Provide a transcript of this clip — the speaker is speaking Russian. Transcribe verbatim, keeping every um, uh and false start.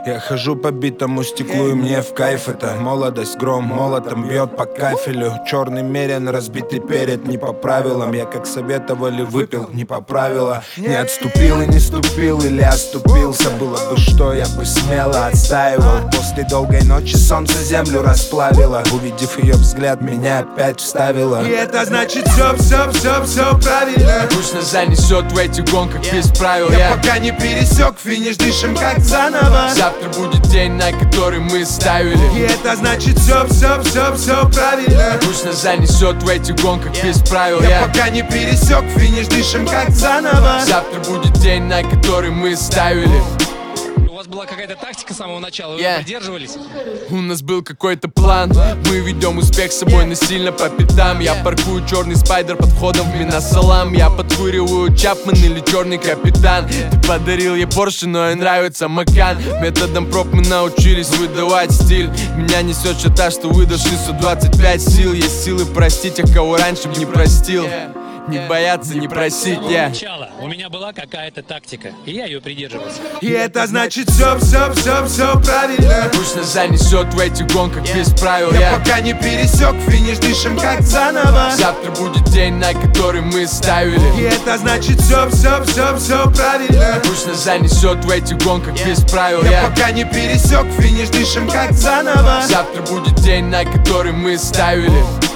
Я хожу по битому стеклу, и мне в кайф это. Молодость гром молотом бьет по кафелю. Черный мерен, разбитый перед, не по правилам. Я как советовали выпил, не по правилам. Не отступил и не ступил, или оступился. Было бы что, я бы смело отстаивал. После долгой ночи солнце землю расплавило. Увидев ее взгляд, меня опять вставило. И это значит все, все, все, все правильно. Пусть нас занесет в этих гонках без правил. Я Я пока не пересек финиш, дышим как заново. Завтра будет день, на который мы ставили. И это значит все, все, все, все правильно. Пусть нас занесет в этих гонках без правил. Я Я пока не пересек финиш, дышим как заново. Завтра будет день, на который мы ставили. У вас была какая-то тактика с самого начала, вы Yeah. придерживались? У нас был какой-то план. Мы ведем успех с собой насильно по пятам. Я паркую черный спайдер под входом в Минасалам. Я подкуриваю Чапман или черный капитан. Ты подарил ей Порше, но ей нравится Макан. Методом проб мы научились выдавать стиль. Меня несет что-то, что выдашь сто двадцать пять сил. Есть силы простить тех, кого раньше б не простил. Не бояться, не просить, я Сначала у меня была какая-то тактика, и я ее придерживался. И это значит все, все, все, все правильно. Пусть нас занесет в этих гонках без правил. Я Я пока не пересек финиш, дышим как заново. Завтра будет день, на который мы ставили. И это значит все, все, все, все правильно. Пусть нас занесет в этих гонках без правил. Я Я пока не пересек финиш, дышим как заново. Завтра будет день, на который мы ставили.